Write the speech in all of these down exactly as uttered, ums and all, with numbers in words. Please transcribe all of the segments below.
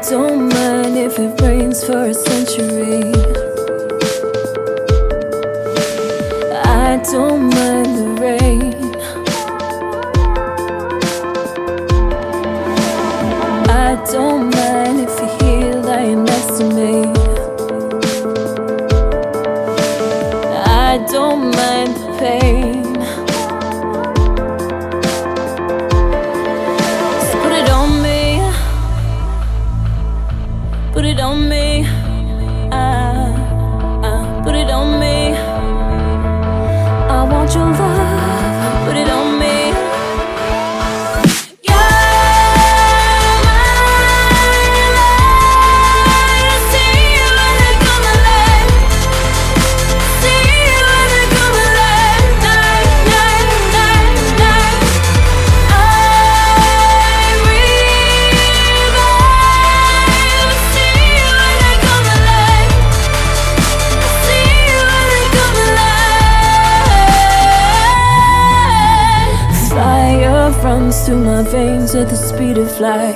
don't mind if it rains for a century. I don't mind the rain. I don't mind if you're here lying next to me. I don't mind the pain. Just put it on me. Put it on me. Ah, ah, put it on me. I want your love. Put it on me. Runs through my veins at the speed of light.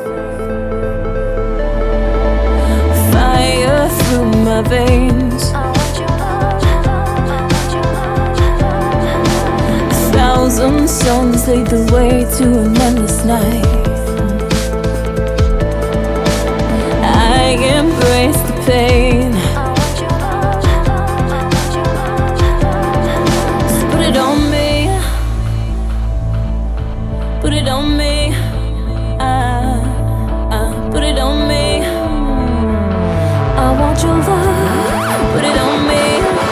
Fire through my veins. A thousand songs lead the way to an endless night. I embrace the pain. Just put it on me. Put it on me, ah, ah, put it on me. I want your love, put it on me.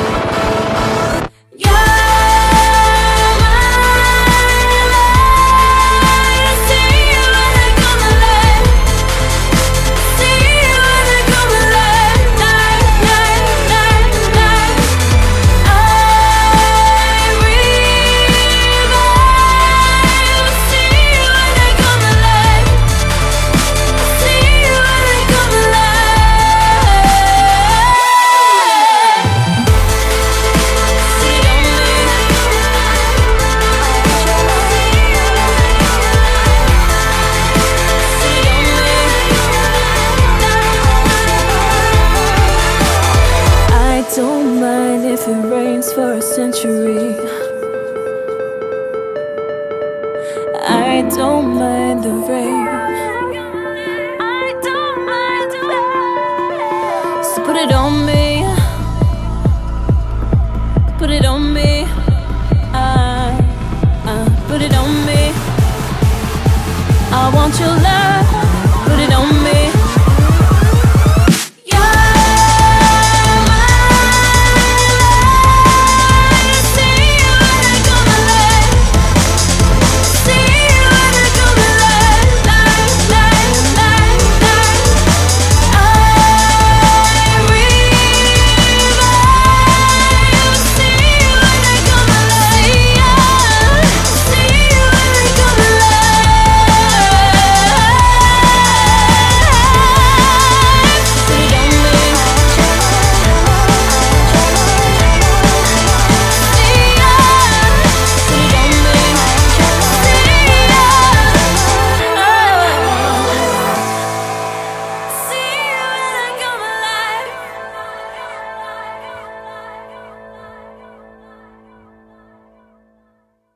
If it rains for a century, I don't mind the rain. I don't mind the rain. So put it on me. Put it on me. Ah, ah, put it on me. I want your love.